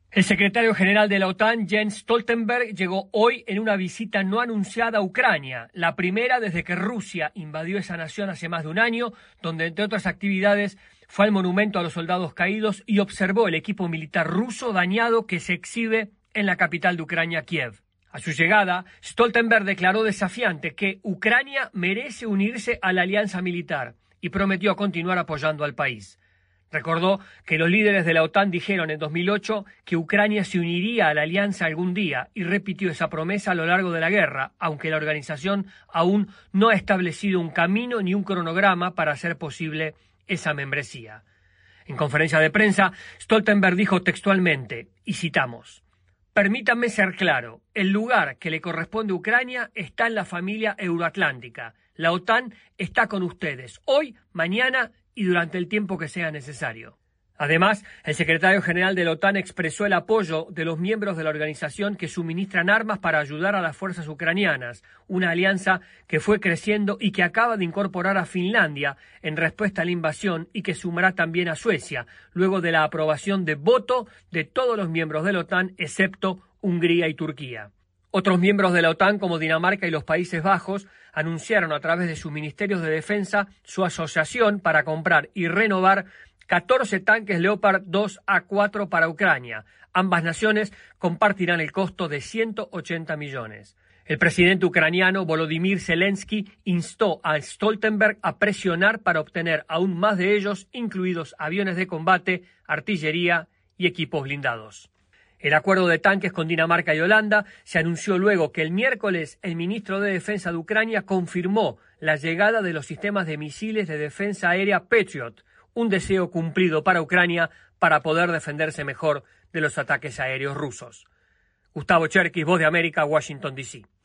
El secretario general de la OTAN, Jens Stoltenberg, llegó hoy en una visita no anunciada a Ucrania, la primera desde que Rusia invadió esa nación hace más de un año, donde, entre otras actividades, fue al monumento a los soldados caídos y observó el equipo militar ruso dañado que se exhibe en la capital de Ucrania, Kiev. A su llegada, Stoltenberg declaró desafiante que Ucrania merece unirse a la alianza militar y prometió continuar apoyando al país. Recordó que los líderes de la OTAN dijeron en 2008 que Ucrania se uniría a la alianza algún día y repitió esa promesa a lo largo de la guerra, aunque la organización aún no ha establecido un camino ni un cronograma para hacer posible esa membresía. En conferencia de prensa, Stoltenberg dijo textualmente, y citamos: «Permítanme ser claro, el lugar que le corresponde a Ucrania está en la familia euroatlántica. La OTAN está con ustedes, hoy, mañana y durante el tiempo que sea necesario». Además, el secretario general de la OTAN expresó el apoyo de los miembros de la organización que suministran armas para ayudar a las fuerzas ucranianas, una alianza que fue creciendo y que acaba de incorporar a Finlandia en respuesta a la invasión y que sumará también a Suecia, luego de la aprobación de voto de todos los miembros de la OTAN, excepto Hungría y Turquía. Otros miembros de la OTAN, como Dinamarca y los Países Bajos, anunciaron a través de sus ministerios de defensa su asociación para comprar y renovar 14 tanques Leopard 2A4 para Ucrania. Ambas naciones compartirán el costo de 180 millones. El presidente ucraniano Volodymyr Zelensky instó a Stoltenberg a presionar para obtener aún más de ellos, incluidos aviones de combate, artillería y equipos blindados. El acuerdo de tanques con Dinamarca y Holanda se anunció luego que el miércoles el ministro de Defensa de Ucrania confirmó la llegada de los sistemas de misiles de defensa aérea Patriot, un deseo cumplido para Ucrania para poder defenderse mejor de los ataques aéreos rusos. Gustavo Cherkis, Voz de América, Washington, D.C.